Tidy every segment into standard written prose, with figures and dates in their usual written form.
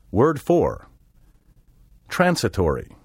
Word 4. Transitory.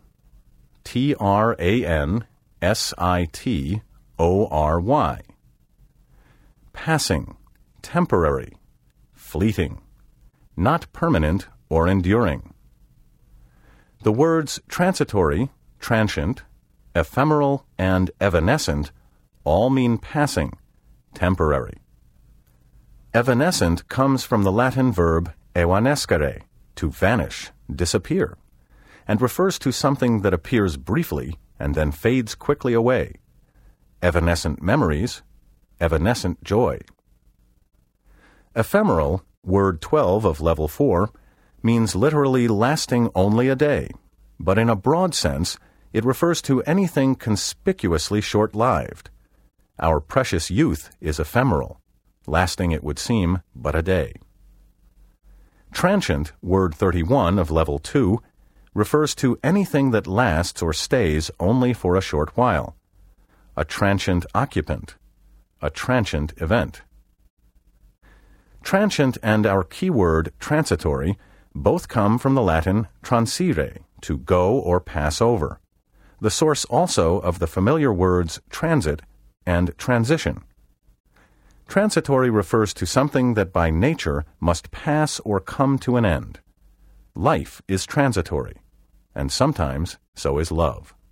Transitory. Passing, temporary, fleeting, not permanent or enduring. The words transitory, transient, ephemeral, and evanescent all mean passing, temporary. Evanescent comes from the Latin verb evanescere, to vanish, disappear, and refers to something that appears briefly and then fades quickly away. Evanescent memories, evanescent joy. Ephemeral, word 12 of level 4, means literally lasting only a day, but in a broad sense, it refers to anything conspicuously short-lived. Our precious youth is ephemeral, lasting, it would seem, but a day. Transient, word 31 of level 2, refers to anything that lasts or stays only for a short while. A transient occupant, a transient event. Transient and our keyword transitory both come from the Latin transire, to go or pass over, the source also of the familiar words transit and transition. Transitory refers to something that by nature must pass or come to an end. Life is transitory, and sometimes so is love.